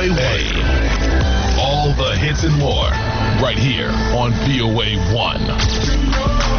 VOA 1. All the hits and more, right here on VOA 1.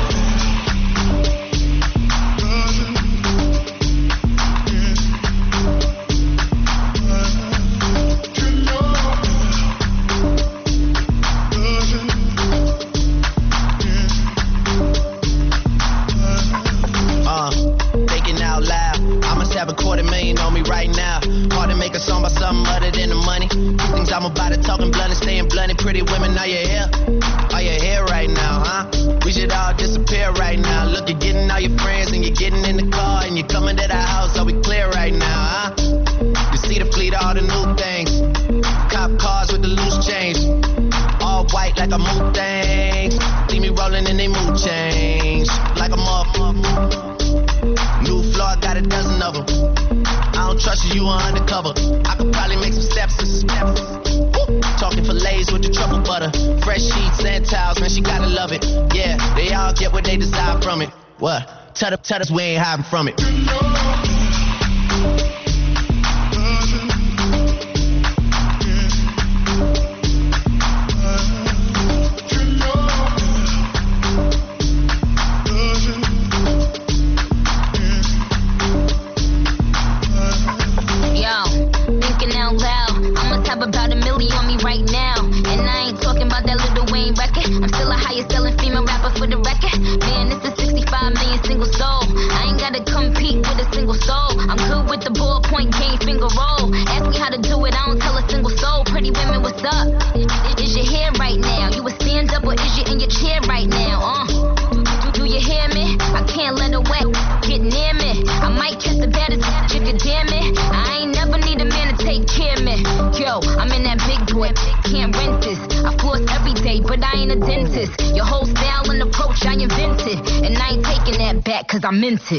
Have $250,000 on me right now. Hard to make a song about something other than the money. Two things I'm about it, talking blunt and staying blunt. Pretty women, are you here? Are you here right now, huh? We should all disappear right now. Look, you're getting all your friends and you're getting in the car and you're coming to the house. Are we clear right now, huh? You see the fleet, all the new things. Cop cars with the loose change. All white like a mood things. See me rolling in they mood change. Like a motherfucker. New floor, I got a dozen of them. I don't trust you, you are undercover. I could probably make some steps. Woo. Talking fillets with the truffle butter. Fresh sheets and towels, man, she gotta love it. Yeah, they all get what they desire from it. What? Tell us we ain't hiding from it. About $1 million on me right now. And I ain't talking about that Lil Wayne record. I'm still a highest selling female rapper for the record. Man, this is 65 million single soul. I ain't gotta compete with a single soul. I'm good with the ballpoint game, finger roll. Ask me how to do it, I don't tell a single soul. Pretty women, what's up? Is your hair right now? You a stand up or is you in your chair right now? Do you hear me? I can't let her wet get near me. I might kiss the baddest if you damn it. I ain't never need a man to take care of me. Yo, I'm in that big boy, can't rent this. I floss every day, but I ain't a dentist. Your whole style and approach I invented. And I ain't taking that back cause I meant it.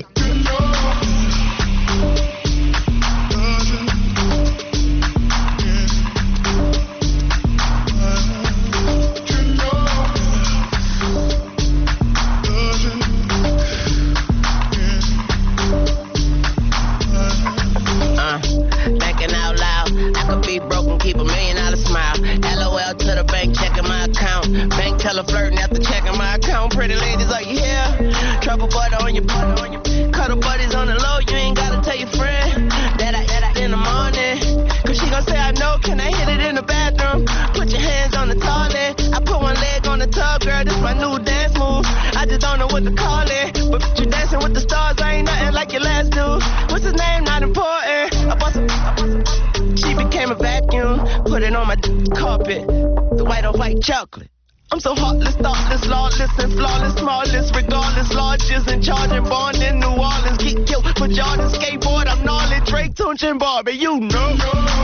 Keep $1 million smile. LOL to the bank, checking my account. Bank teller flirting after checking my account. Pretty ladies, are you here? Trouble butter on your cuddle buddies on the low. You ain't gotta tell your friend that I in the morning. Cause she gon' say I know, can I hit it in the bathroom? Put your hands on the toilet. I put one leg on the tub, girl, this my new dance move. I just don't know what to call it. But you dancing with the stars, I ain't nothing like your last dude. What's his name? Not important. She became a vacuum, put it on my carpet, the white on white chocolate. I'm so heartless, thoughtless, lawless, and flawless, smallest, regardless, largest, and charging, born in New Orleans, get killed for Jordan, skateboard, I'm gnarly, Drake, Tunch, and Barbie, you know.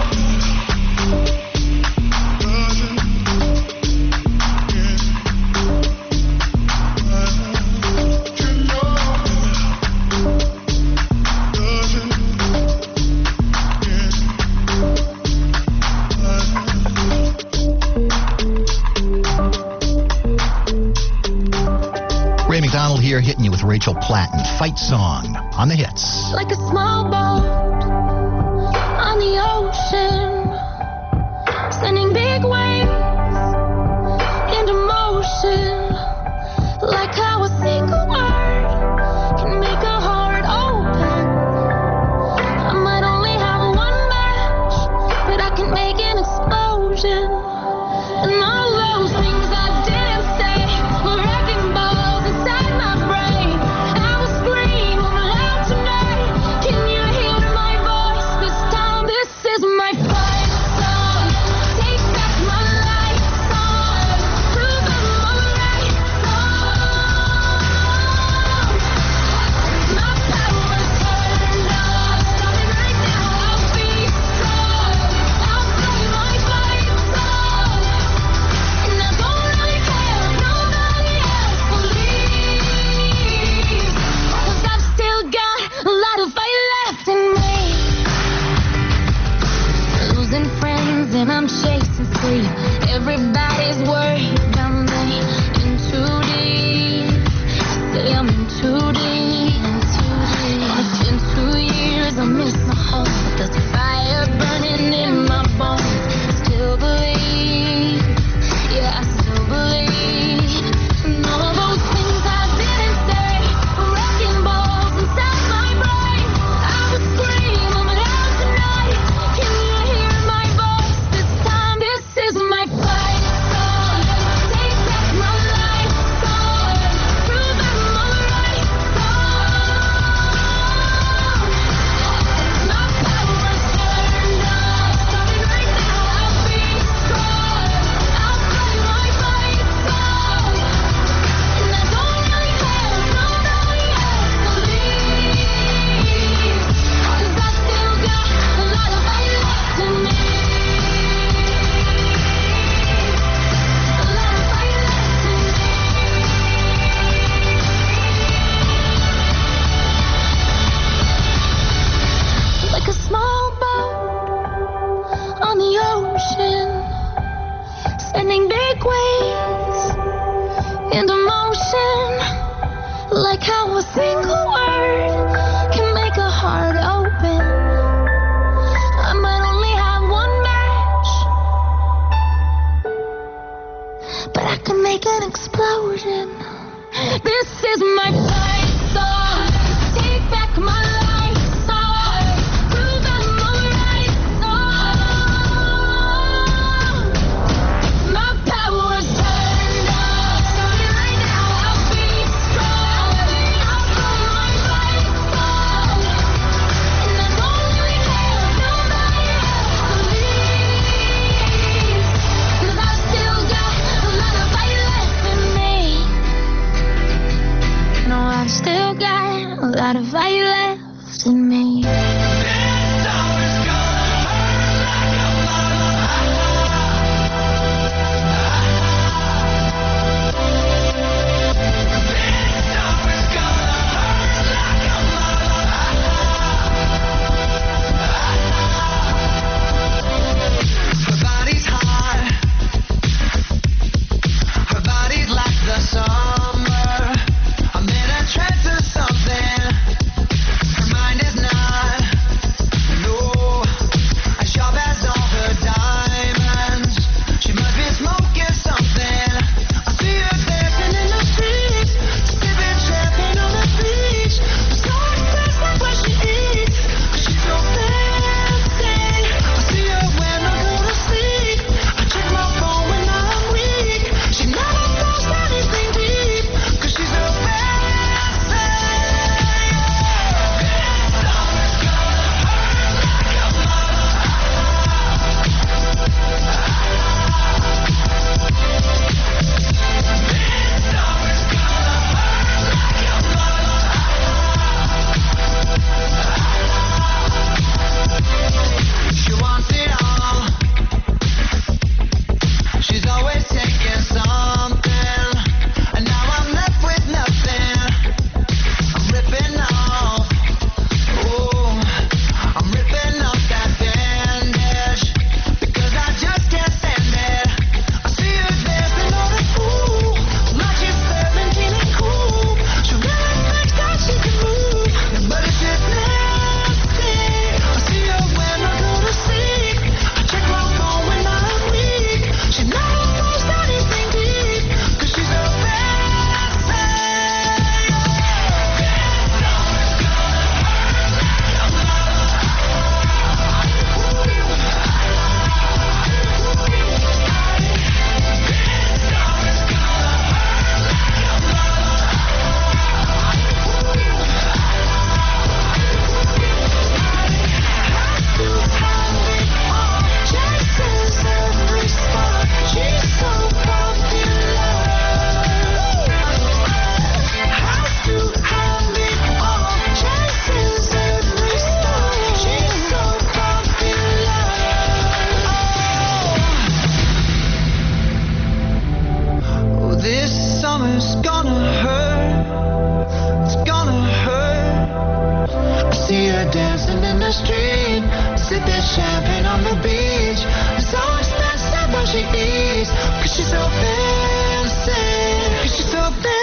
Ray McDonald here, hitting you with Rachel Platten, Fight Song on the hits. Like a small boat on the ocean, sending big waves into motion. Like how a single word can make a heart open. I might only have one match, but I can make an explosion. And all those things I didn't say were wrecking balls inside my brain. I will scream loud tonight. Can you hear my voice? sipping champagne on the beach. So expensive what she eats, 'cause she's so fancy, 'cause she's so fancy.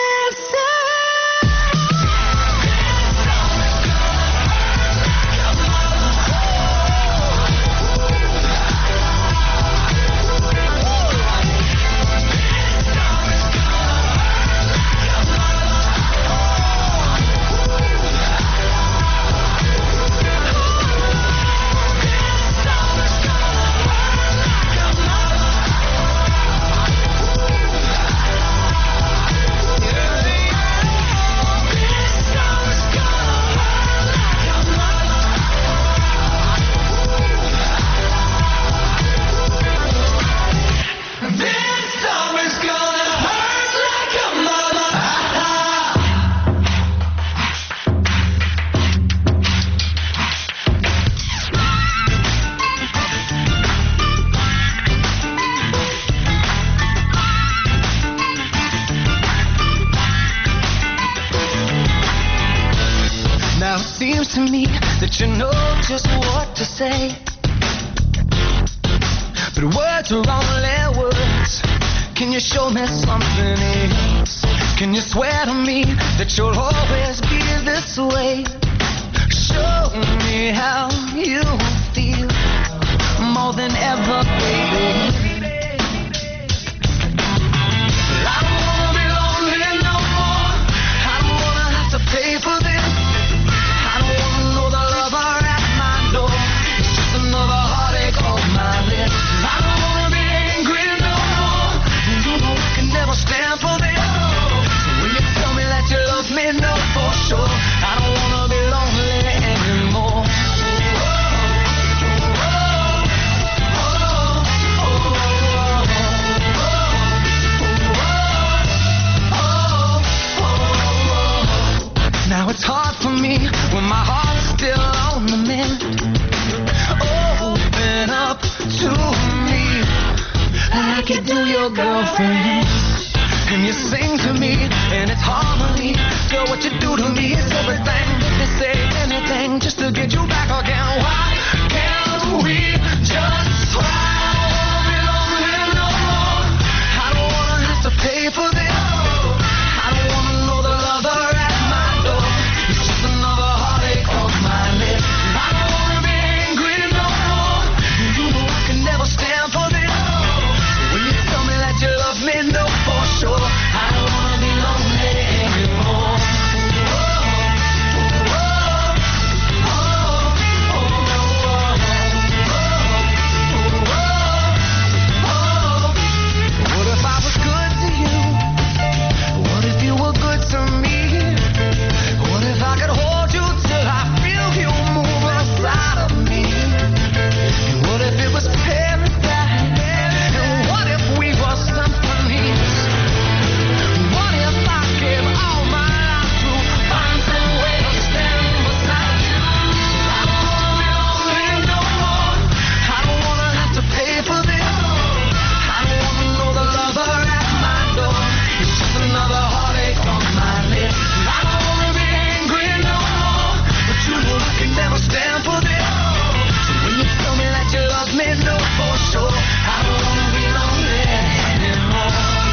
Seems to me that you know just what to say, but words are only words. Can you show me something else? Can you swear to me that you'll always be this way? Show me how you feel more than ever, baby. I don't wanna be lonely no more. I don't wanna have to pay for this. Stand for this. So will you tell me that you love me? No, for sure. I don't wanna be lonely anymore. Now it's hard for me when my heart's still on the mend. Open up to me like you do your girlfriend. And you sing to me, and it's harmony. Girl, what you do to me is everything. They say anything just to get you back again. Why can't we just try? I don't wanna be lonely no more. I don't wanna have to pay for this. I don't wanna know the lover at my door. It's just another heartache on my list. I don't wanna be angry no more. You know I can never stand for this. So will you tell me that you love me? No, for sure. I don't wanna be lonely anymore. What if I was good to you? What if you were good to me? What if I could hold you till I feel you move inside of me? And what if it was paradise? And what if we were symphonies? What if I gave all my life to find some way to stand beside you? I don't wanna be lonely no more. I don't wanna have to pay for this. I don't wanna know the lover at my door. It's just another heartache on my list. I don't wanna be angry no more, but you know I can never stand for this. So when you tell me that you love me, no, for sure. I don't wanna be lonely anymore.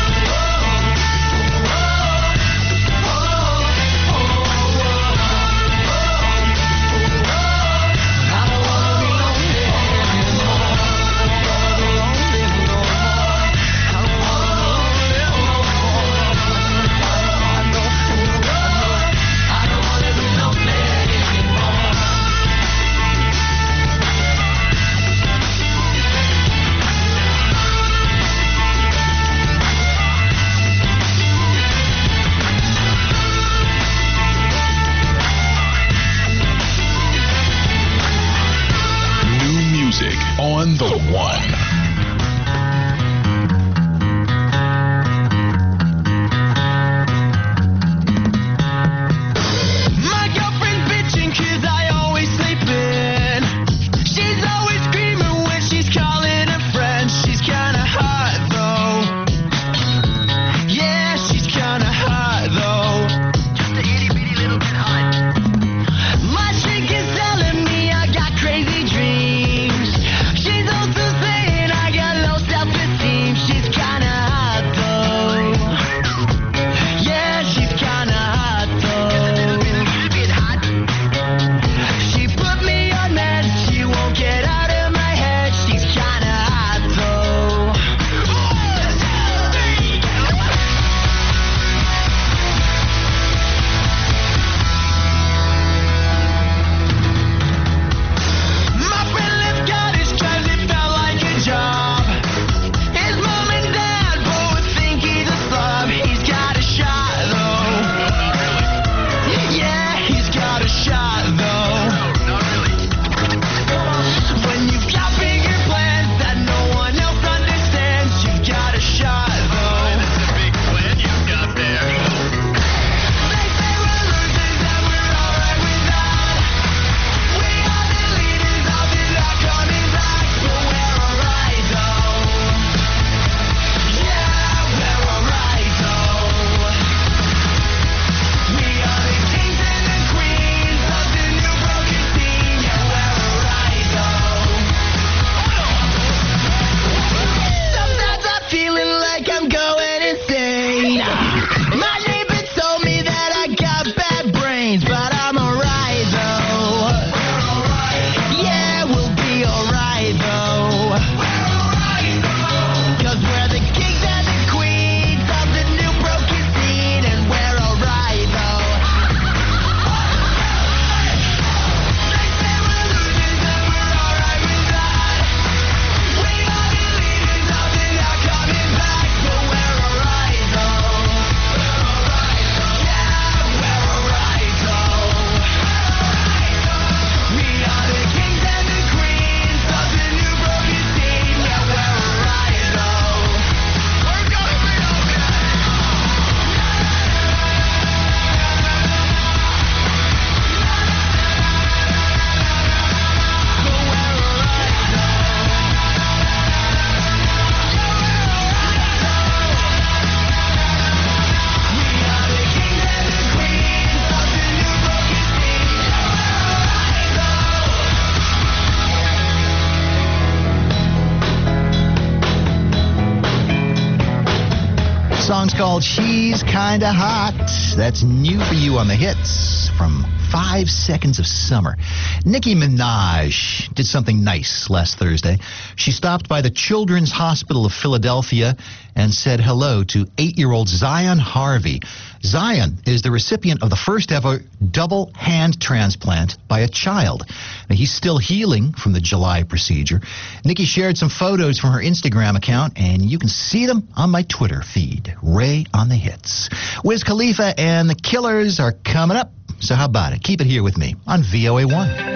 New music on the one. My girlfriend's bitching 'cause I always sleep in. She's always screaming when she's calling her friends. She's kinda hot though. Yeah, she's kinda hot though. Just a itty bitty little bit hot. My chick is telling me I got crazy dreams. called She's Kinda Hot. That's new for you on the hits from 5 Seconds of Summer. Nicki Minaj did something nice last Thursday. She stopped by the Children's Hospital of Philadelphia and said hello to 8-year-old Zion Harvey. Zion is the recipient of the first ever double hand transplant by a child. Now, he's still healing from the July procedure. Nicki shared some photos from her Instagram account, and you can see them on my Twitter feed. Ray on the Hits. Wiz Khalifa and the Killers are coming up. So how about it? Keep it here with me on VOA1.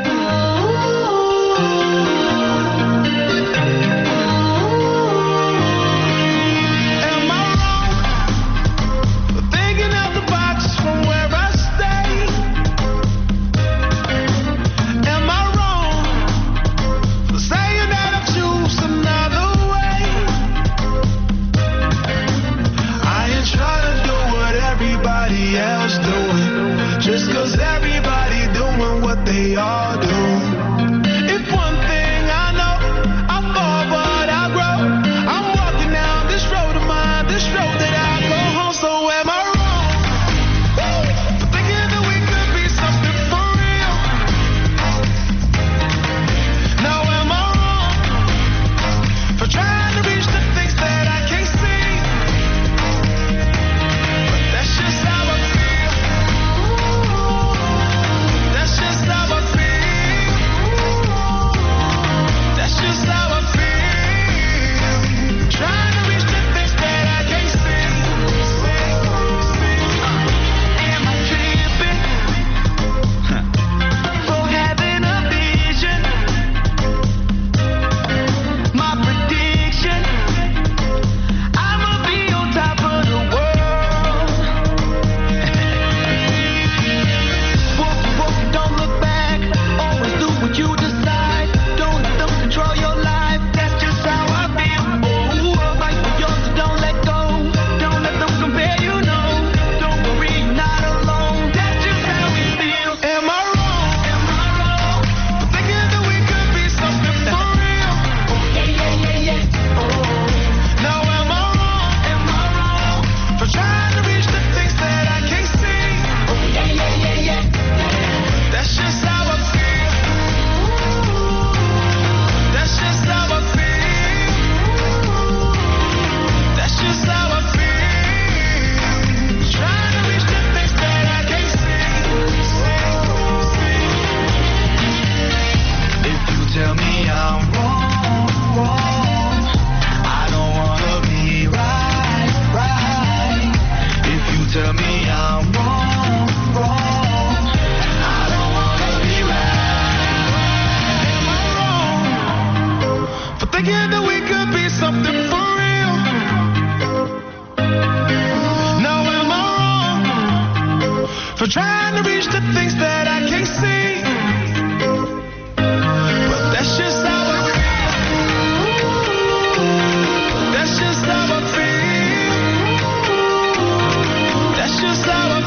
Just 'cause everybody doing what they all do. If one thing I know, I fall but I grow. I'm walking down this road of mine, this road that I go home. So am I wrong for thinking that we could be something for real? Now am I wrong for trying to reach the things that I can't see? But that's just how I feel. Trying to reach the things that I can't see, but that's just how I feel. That's just how I feel. That's just how I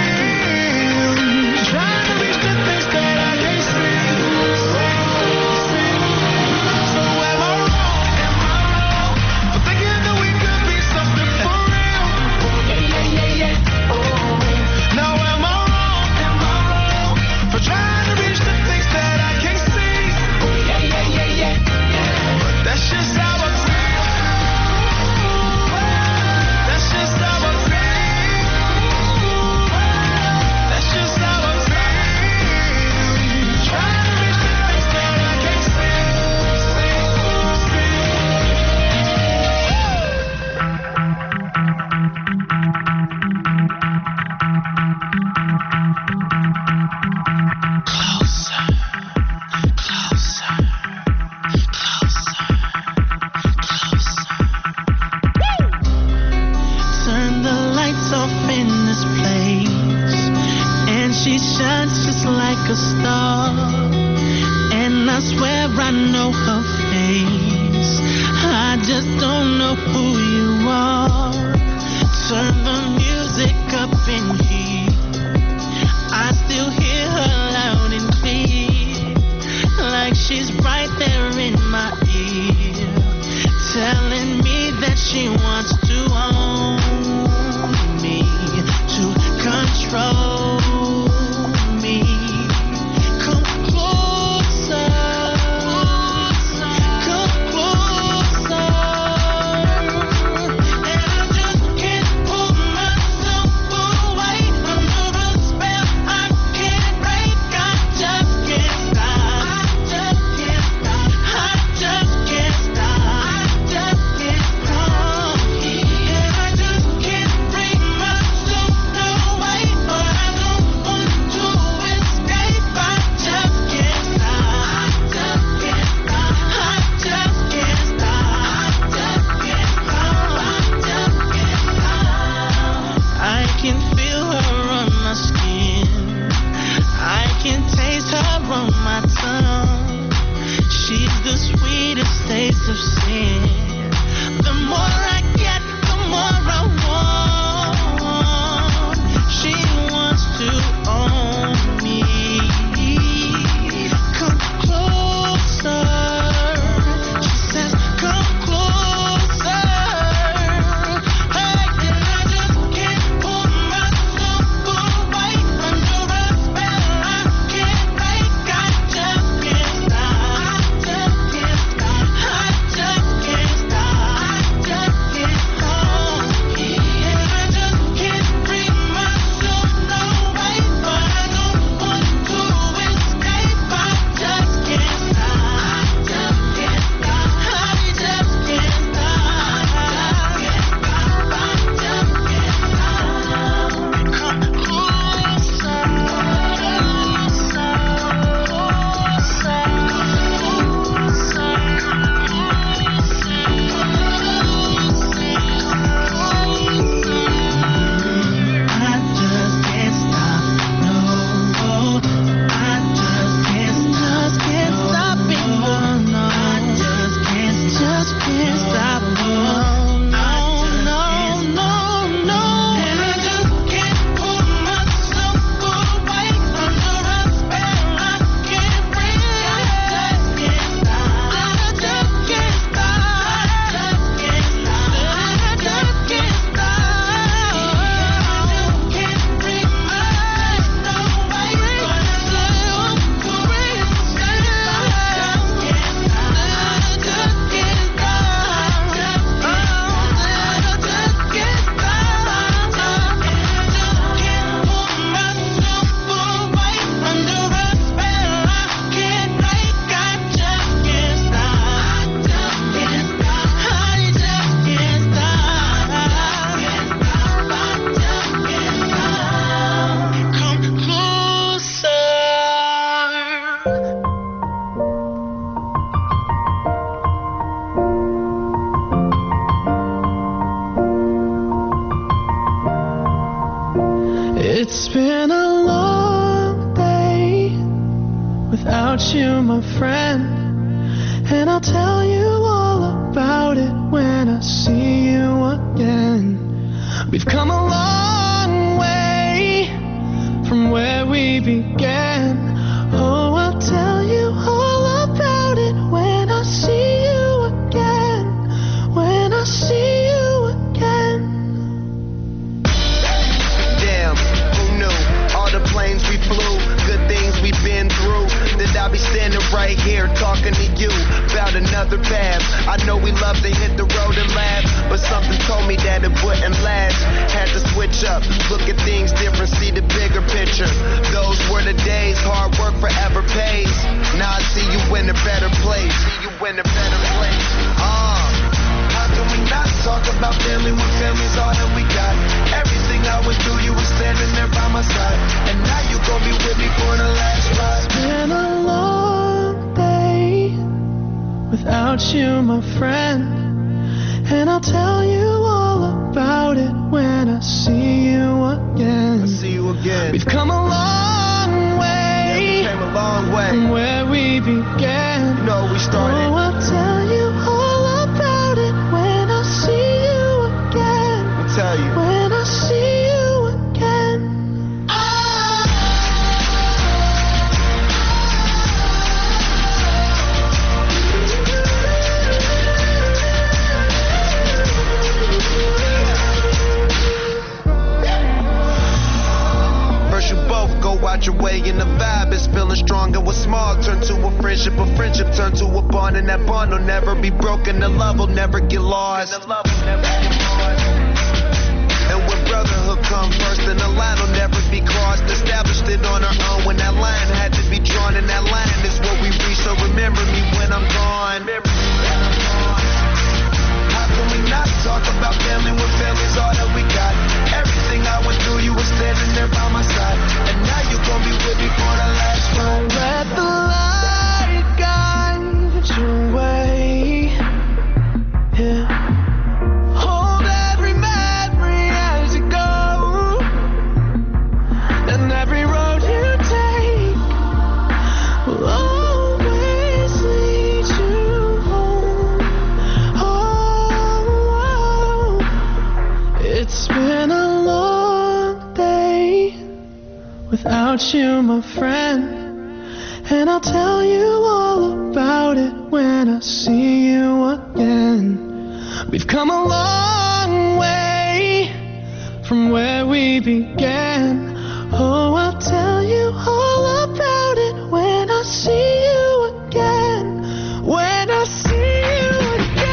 feel. Trying to reach the things that I can't see. So am I wrong for thinking that we could be something for real? Now am I wrong for trying to reach the things that I can't see? But that's just how I feel. That's just how I feel. That's just how I feel. Trying to reach the things that I can't see. Turn the lights off in this place, and she shines just like a star. And I swear I know her face, I just don't know who you are. Turn the music up in here, I still hear her loud and clear, like she's right there in my ear, telling me that she wants to own control me. Come closer. Come closer. And I just can't pull myself away under a spell I can't break. I just can't stop. I just can't stop. I just can't stop. I just can't stop. And I just can't bring myself away, but I don't want to escape. I just can't stop. I just can't stop. I just can't stop. I just can't stop. I just can't stop. I can feel her on my skin. I can taste her on my tongue. She's the sweetest taste of sin. The more I get, the more I want. She wants to own me. Come closer. She says, come closer. Hey, and I just can't pull myself away under a spell I can't break. I just can't stop. I just can't stop. I just can't stop. I just can't hold. And I just can't bring myself away, but I don't want to escape. I just can't stop. I just can't stop. I just can't stop. I just can't stop. Come closer. I just can't stop. No, I just can't stop it. No, I just can't stop. No. And I just can't pull myself away under a spell I can't break. I just can't stop. I just can't stop. I just can't stop. I just can't stop. I just can't bring myself away, but I just want to escape. I just can't stop. I just can't stop. I just can't stop. And I just can't pull myself away under a spell I can't break. I just can't stop. I just can't stop. I just can't stop. I just can't stop. Come closer. It's been a long day without you, my friend, and I'll tell you all about it when I see you again. We've come a long way from where we began. Oh, I'll tell you all about it when I see you again. When I see you again. Damn, who knew? All the planes we flew, good things we've been through. That I'll be standing right here talking to you about another path. I know we love to hit the road and laugh, but something told me that it wouldn't last. Had to switch up, look at things different, see the bigger picture. Those were the days, hard work forever pays. Now I see you in a better place. See you in a better place. How can we not talk about family when family's all that we got? Everything I went through, you were standing there by my side, and now you gon' be with me for the last ride. It's been a long day without you, my friend, and I'll tell you all about it when I see you again. I see you again. We've come a long way, Came a long way. from where we began. You know we started. Oh, I'll tell you all about it when I see you again. I'll tell you. When I see you again. turn to a bond, and that bond will never be broken. The love will never get lost. And when brotherhood come first, then the line will never be crossed. Established it on our own when that line had to be drawn, and that line is what we reach. So remember me when I'm gone. How can we not talk about family when family's all that we got? Everything I went through, you were standing there by my side, and now you gon' be with me for the last ride. Let the light guide your way. Yeah. Hold every memory as you go, and every road you take will always lead you home. Oh, it's been a long day without you, my friend. And I'll tell you all about it when I see you again. We've come a long way from where we began. Oh, I'll tell you all about it when I see you again. When I see you again.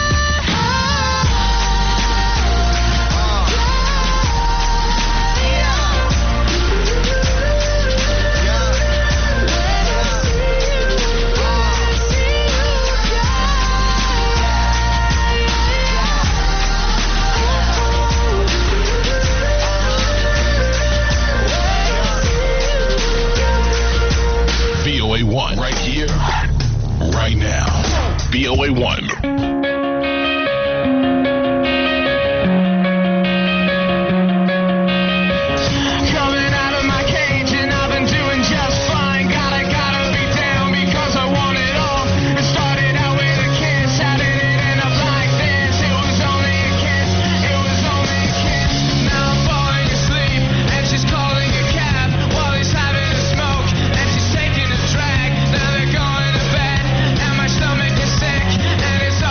VOA1 right here, right now. VOA1. Coming out of my cage and I've been doing just fine. Gotta be down because I want it all. It started out with a kiss. How did it end up like this? It was only a kiss. It was only a kiss. Now I'm falling asleep and she's calling a cab while he's having a smoke and she's taking a drag. Now they're going to bed and my stomach is sick and it's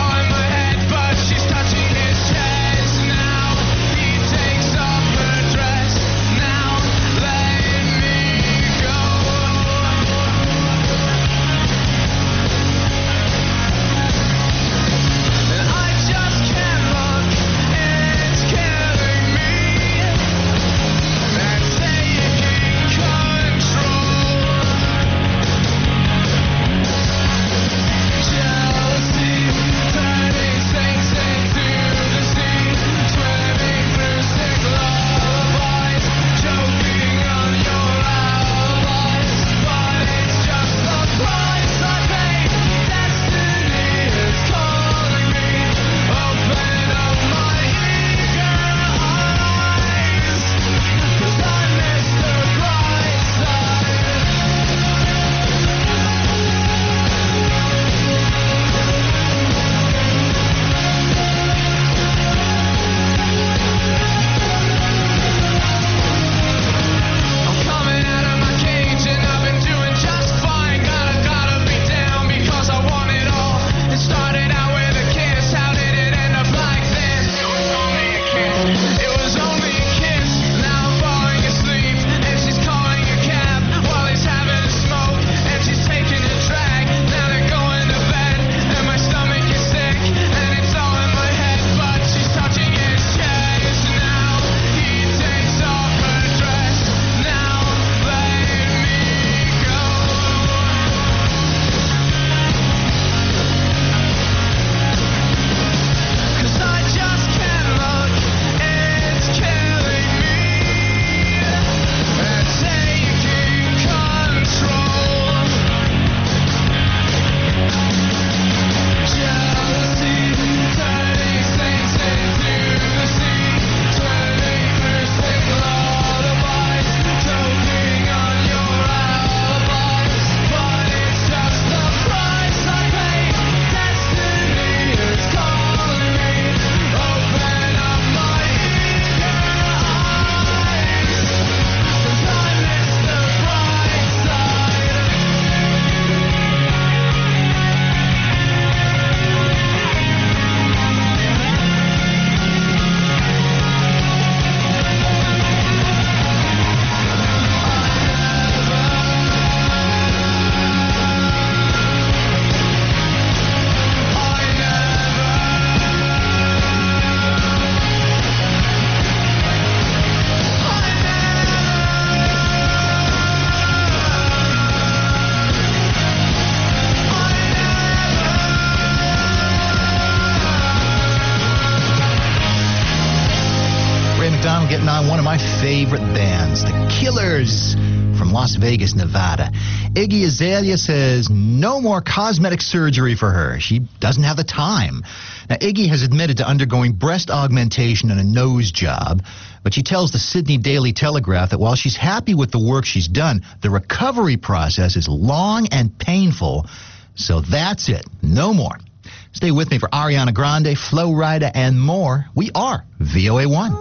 putting on one of my favorite bands, The Killers, from Las Vegas, Nevada. Iggy Azalea says no more cosmetic surgery for her. She doesn't have the time. Now, Iggy has admitted to undergoing breast augmentation and a nose job, but she tells the Sydney Daily Telegraph that while she's happy with the work she's done, the recovery process is long and painful. So that's it. No more. Stay with me for Ariana Grande, Flo Rida, and more. We are VOA1.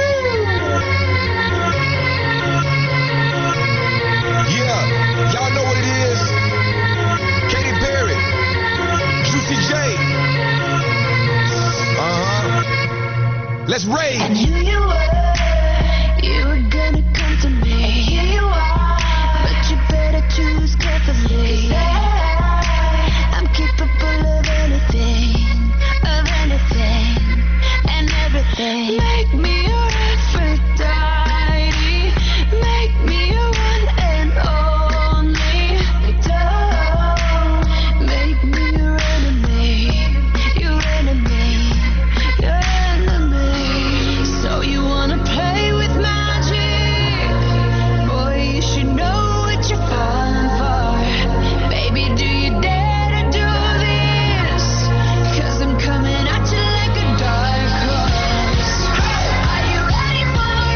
Let's rage. And here you were gonna come to me. And here you are, but you better choose carefully. I'm capable of anything, and everything. Make me your Aphrodite. Make me your one and only. Don't make me your enemy. Your enemy. Your enemy. So you wanna play with magic? Boy, you should know what you're falling for. Baby, do you dare to do this? 'Cause I'm coming at you like a dark horse. Are you ready for a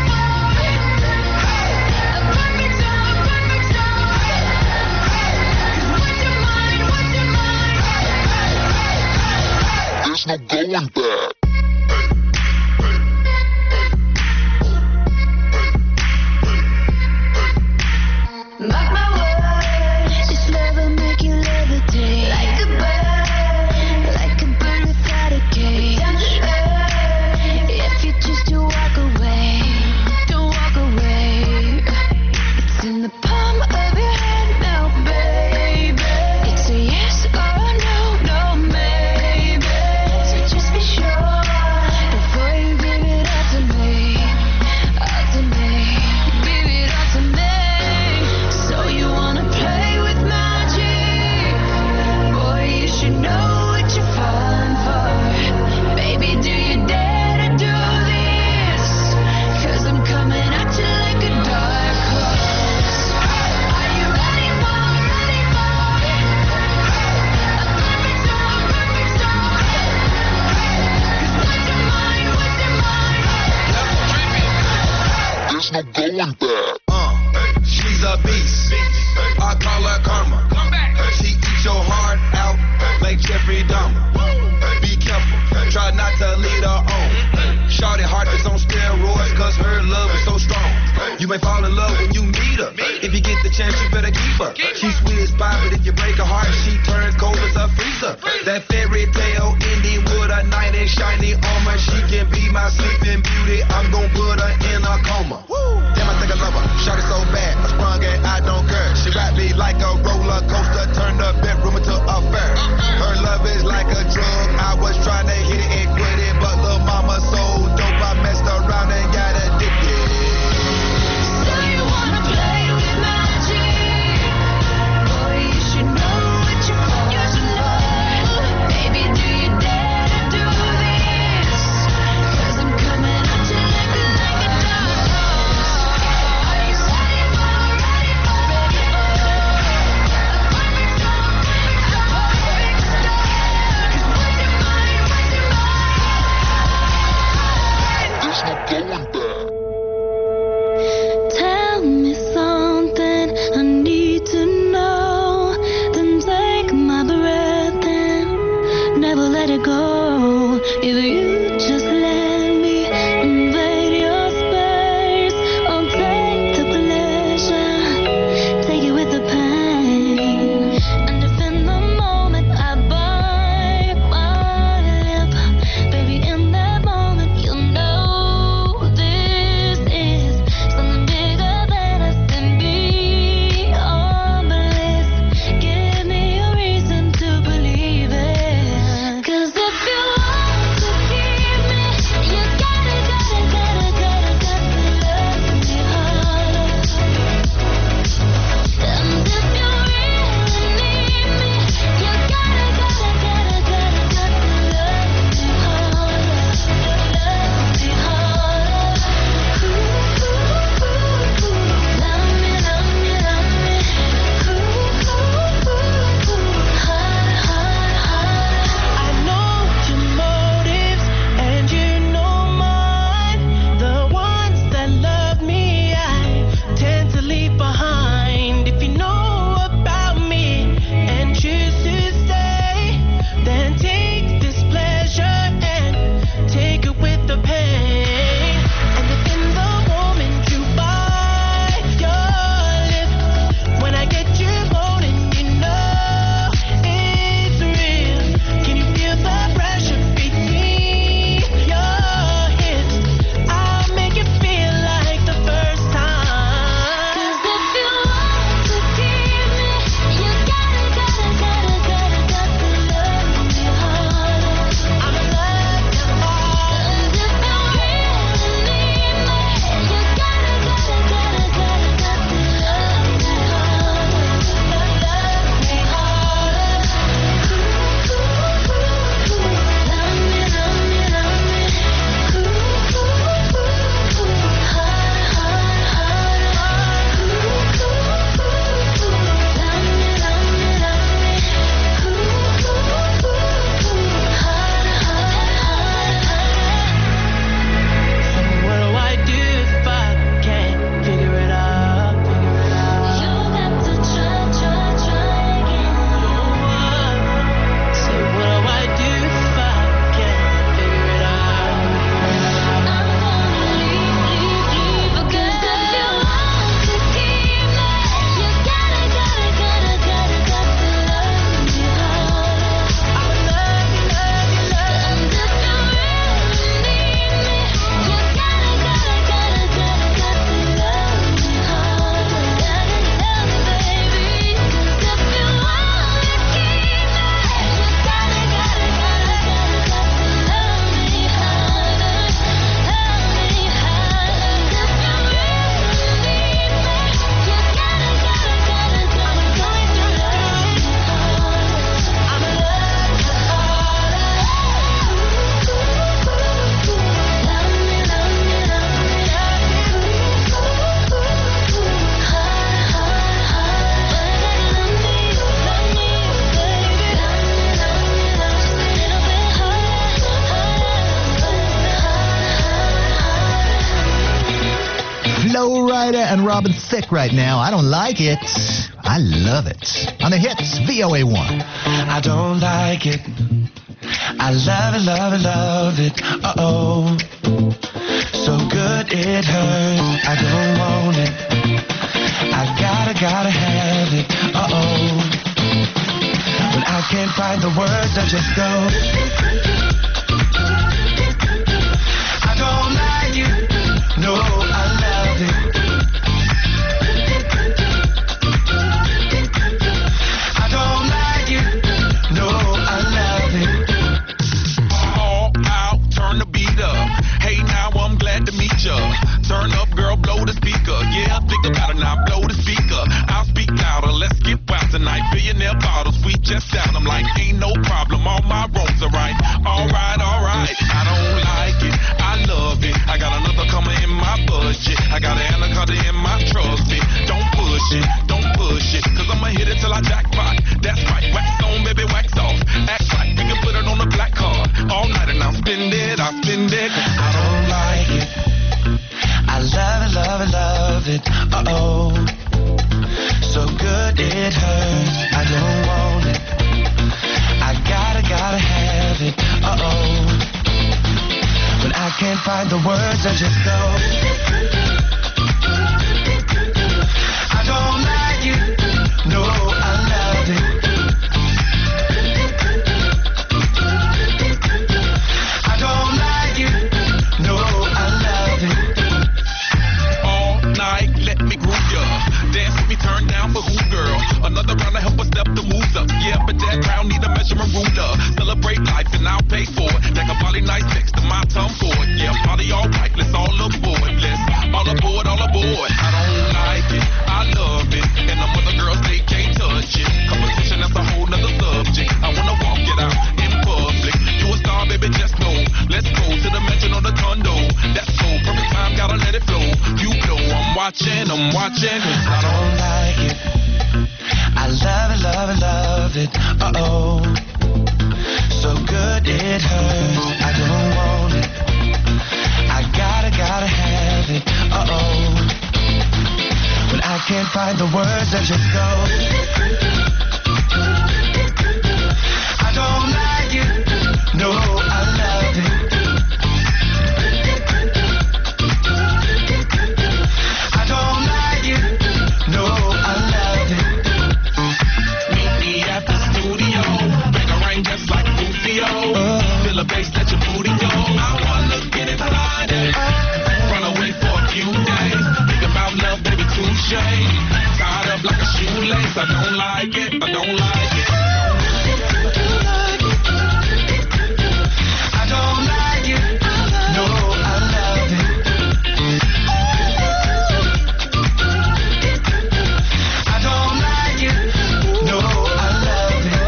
perfect storm, perfect storm? 'Cause what's your mind, There's no going back. Mark my words, this love will make you levitate. Like a bird without a cage. If you choose to walk away, don't walk away. It's in the palm of your hand now, baby. It's a yes or no, no maybe. So just be sure before you give it all to me, all to me. Give it all to me. So you wanna play with magic? Boy, you should know what you're falling for. Baby, do you dare to do this? 'Cause I'm coming at you like a dark horse. Are you ready for a perfect storm, perfect storm? 'Cause what's your mind, There's no going back. She's a beast. I call her karma. She eats your heart out like Jeffrey Dahmer. Be careful, try not to lead her on. Shorty heart is on steroids 'cause her love is so strong. You may fall in love when you meet her. If you get the chance, you better keep her. She's sweet as pie, but if you break her heart, she turns cold as a freezer. That fairy tale ending with a knight in shiny armor. She can be my sleeping beauty. I'm gon' put her in a coma. Damn, I think I love her. Shorty so bad, I sprung and I don't care. She ride me like a roller coaster, turn the bedroom into a fair. Her love is like a drug. I was trying to hit it and quit it, but little mama so dope, I messed around and got addicted. So you wanna play with magic? Boy, you should know what you're falling for. Baby, do you dare to do this? 'Cause I'm coming at you like a Robin Thicke right now. I don't like it. I love it. On the hits, VOA1. I don't like it. I love it, love it, love it. Uh-oh. So good it hurts. I don't want it. I gotta have it. Uh-oh. When I can't find the words, I just go. I don't like it. No, I love it. I don't like it. No, I love it. All out, turn the beat up. Hey, now I'm glad to meet ya. Turn up, girl, blow the speaker. Yeah, think about it now, blow the speaker. I'll speak louder, let's get wild tonight. Billionaire bottles, we just out. I'm like, ain't no problem, all my roads are right. Alright, alright, I don't like it, I love it. I got another coming in my budget. I got an anaconda in my trusty. Don't push it, cause I'ma hit it till I jackpot. That's right, wax on, baby, wax off. Act right, we can put it on the black card. All night and I'll spend it, cause I don't like it. I love it, love it, love it. Uh-oh. So good it hurts. I don't want it. I gotta have it. Uh-oh. When I can't find the words, I just go. I don't like it. No, I love it. I don't like it. No, I love it. All night, let me groove ya. Dance with me, turn down for who, girl? Another round to help us step the moves up. Yeah, but that crown need a measurement ruler. Celebrate life and I'll pay for it. That can body nice next to my tongue for it. Yeah, party all right, let's all aboard. Let's all aboard, all aboard. I don't like it, I love it. And the other girls, they can't touch it. Competition, that's a whole nother subject. I wanna walk it out in public. You a star, baby, just know. Let's go to the mansion or the condo. That's so perfect time, gotta let it flow. You know I'm watching, cause I don't like it. I love it, love it, love it. Uh-oh. So good it hurts. I don't want it. I gotta have it. Uh-oh. When I can't find the words, I just go. I don't like it. No, I love it. I don't like it. No, I love it. Meet me at the studio. Bang a ring just like Rufio. Feel the bass that your booty go. I wanna get it Friday. Run away for a few days. Think about love, baby, touche. Tied up like a shoelace. I don't like it. I don't like it. I don't like it. No, I love it. I don't like it. No, I love it.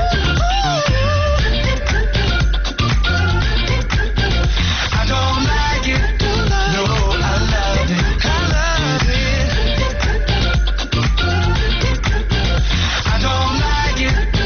I don't like it. No, I love it. I love it. I don't like it.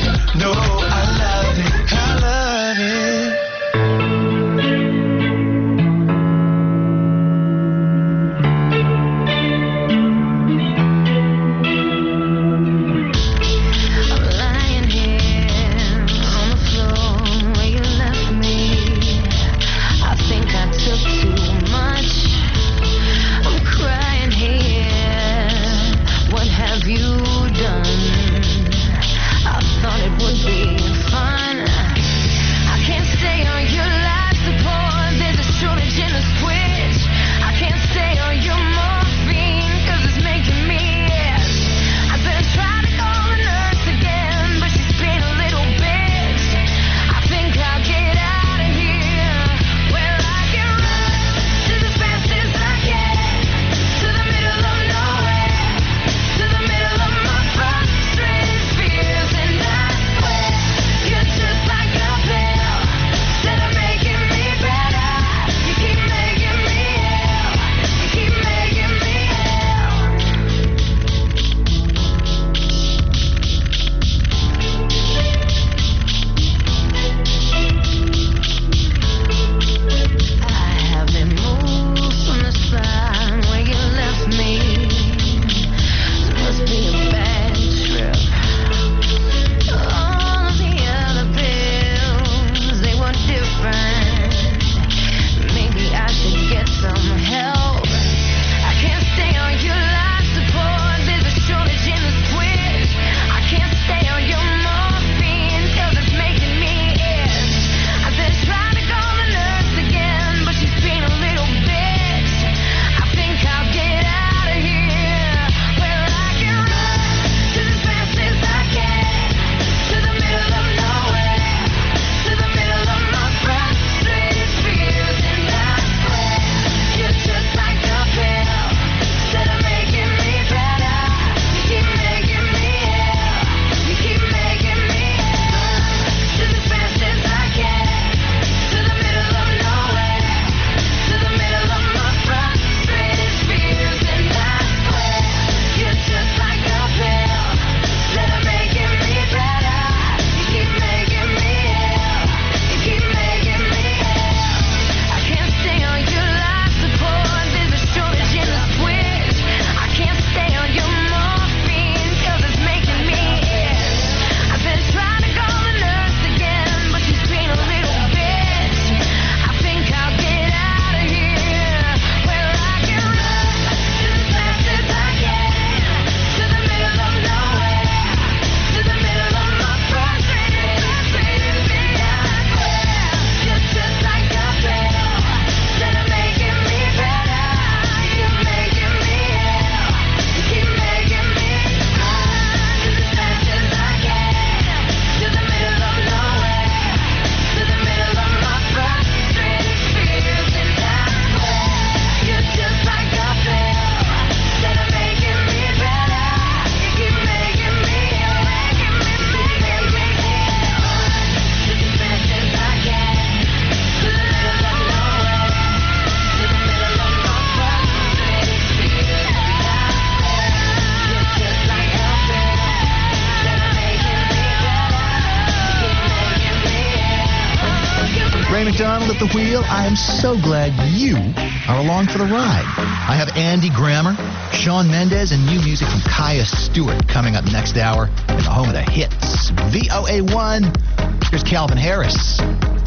Ray McDonald at the wheel. I am so glad you are along for the ride. I have Andy Grammer, Shawn Mendes, and new music from Kaya Stewart coming up next hour in the home of the hits. VOA1. Here's Calvin Harris.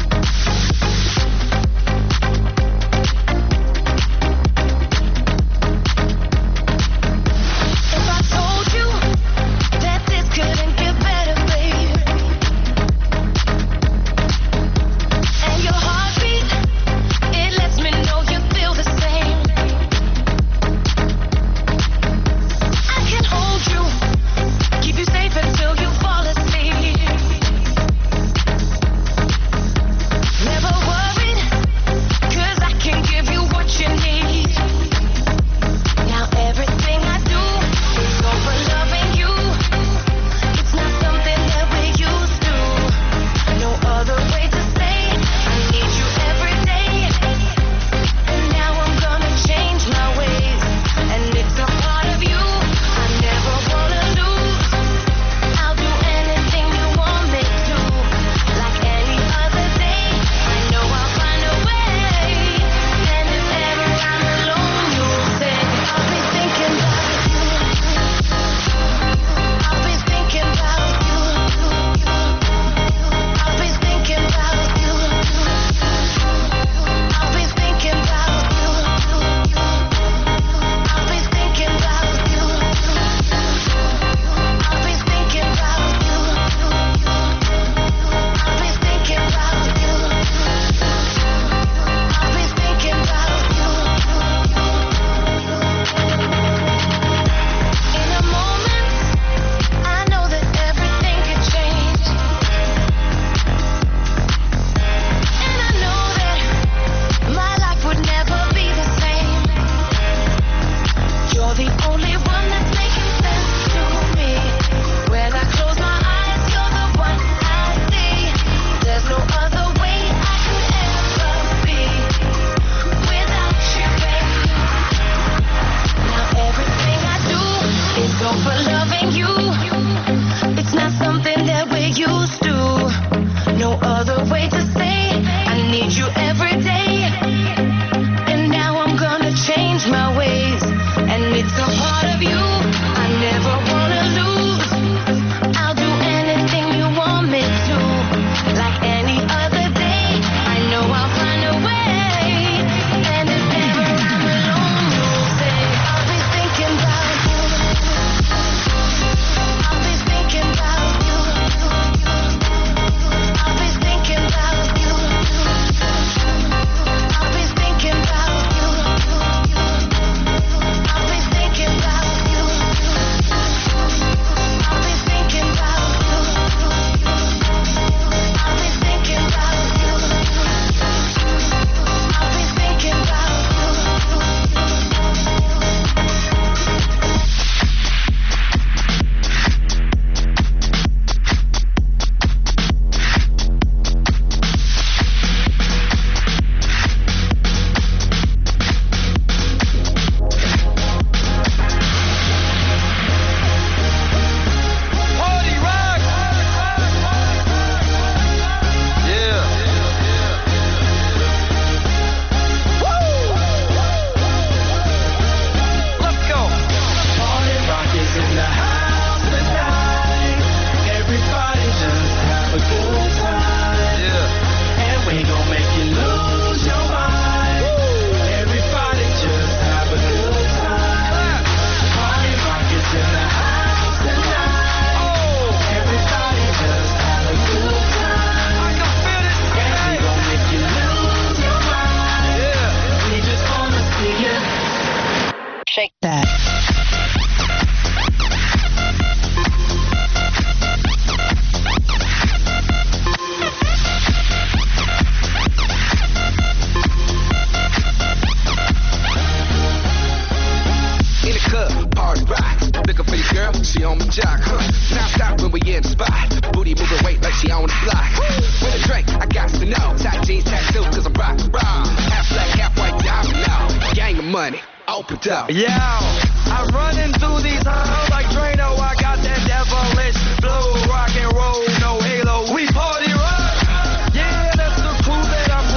Yeah, I'm running through these halls like Drano. I got that devilish flow, rock and roll, no halo. We party rock. Yeah, that's the crew that I'm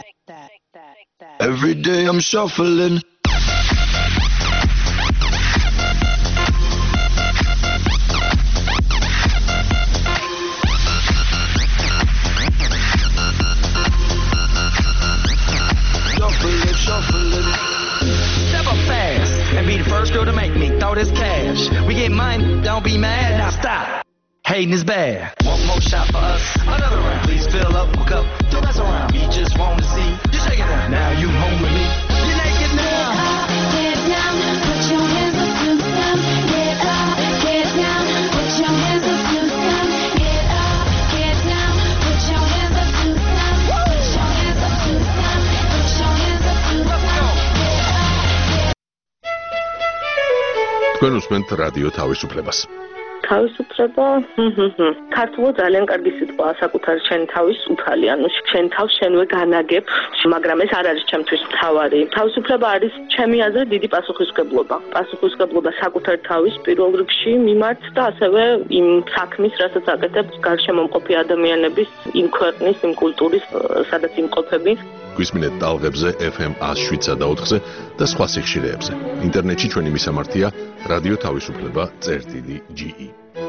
Every day I'm shuffling. Shuffling. Step up fast and be the first girl to make me throw this cash. We get money, don't be mad, now stop. Hating is bad. One more shot for us, another round. Please fill up, hook up, don't mess around. We just want to see you shake it out. Now you home with me. You're naked now. Get down, put your hands up to some. Get up, get down, put your hands up to some. Get up, get down, put your hands up to some. Put your hands up to some. Put your hands up to some. თქვენ უსმენთ რადიო თავისუფლებას. თავისუფლება ქართულად ძალიან კარგი სიტყვაა საკუთარი შენი თავის უფალი, ანუ შენ თავს შენვე განაგებ, მაგრამ ეს არ არის ჩემთვის მთავარი. თავისუფლება არის ჩემი აზრით დიდი პასუხისმგებლობა. პასუხისმგებლობა საკუთარი თავის პირველ რიგში მიმართ და ასევე იმ საქმის, რასაც აკეთებს გარშემო მყოფი ადამიანების, იმ ქვეყნის, იმ კულტურის, სადაც იმყოფები. გვისმინეთ ტალღებზე FM 107.4-ზე და სხვა სიხშირეებზე. ინტერნეტში ჩვენი მისამართია რადიო თავისუფლება.ge